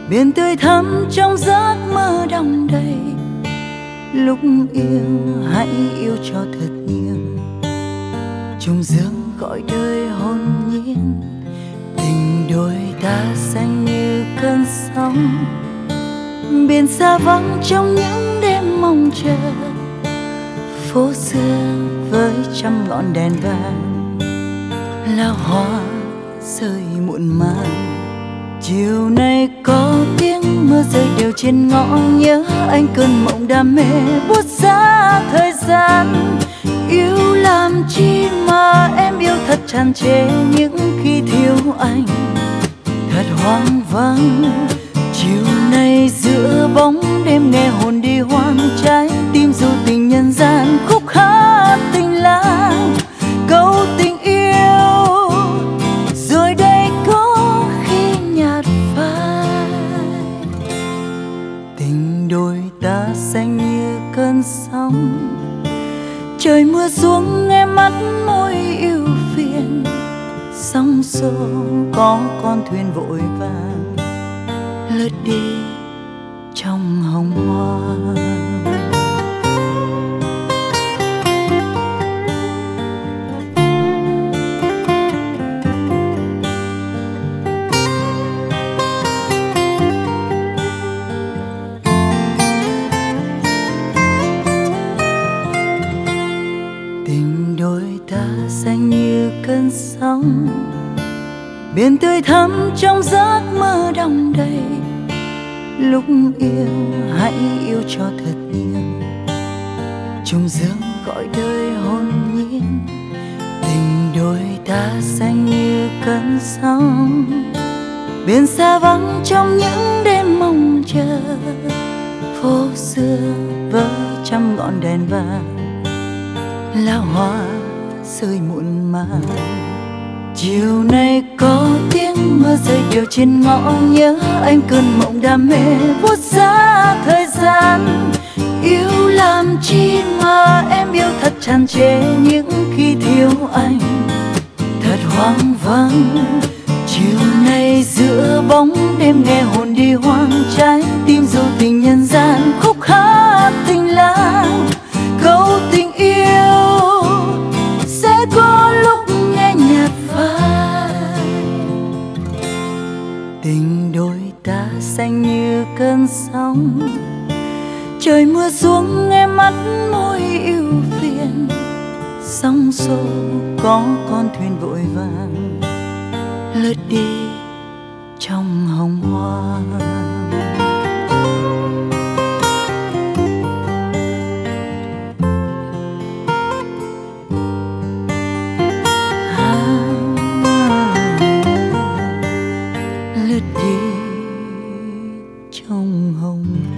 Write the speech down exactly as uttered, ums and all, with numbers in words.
biển tươi thắm trong giấc mơ đong đầy. Lúc yêu hãy yêu cho thật nhiều, trùng dương gọi đời hồn nhiên. Tình đôi ta xanh như cơn sóng, biển xa vắng trong những đêm mong chờ. Phố xưa với trăm ngọn đèn vàng, lá hoa rơi muộn màng. Chiều nay có tiếng mưa rơi đều trên ngõ, nhớ anh cơn mộng đam mê buốt giá thời gian. Yêu làm chi mà em yêu thật tràn trề, những khi thiếu anh thật hoang vắng. Chiều nay giữa bóng đêm nghe hồn đi hoang, trái tim dù tình nhân gian khúc hát tình lang. Câu tình yêu rồi đây có khi nhạt phai. Tình đôi ta xanh như cơn sóng, trời mưa xuống nghe mắt môi yêu phiền. Sóng xô có con thuyền vội vàng lướt đi trong hồng hoa. Tình đôi ta xanh như cơn sóng, biển tươi thắm trong giấc mơ đong đầy. Lúc yêu hãy yêu cho thật nhiều, trùng dương gọi đời hồn nhiên. Tình đôi ta xanh như cơn sóng, biển xa vắng trong những đêm mong chờ. Phố xưa với trăm ngọn đèn vàng, lá hoa rơi muộn màng. Chiều nay có tiếng mưa rơi đều trên ngõ, nhớ anh cơn mộng đam mê buốt giá thời gian. Yêu làm chi mà em yêu thật tràn trề, những khi thiếu anh thật hoang vắng. Chiều nay giữa bóng đêm nghe hồn đi hoang, trái tim dù tình nhân gian khúc hát tình lang. Câu tình yêu sẽ có lúc nghe nhạt phai. Tình đôi ta xanh như cơn sóng, trời mưa xuống nghe mắt môi yêu phiền. Sóng xô có con thuyền vội vàng lướt đi trong hồng hoa. Lướt đi trong hồng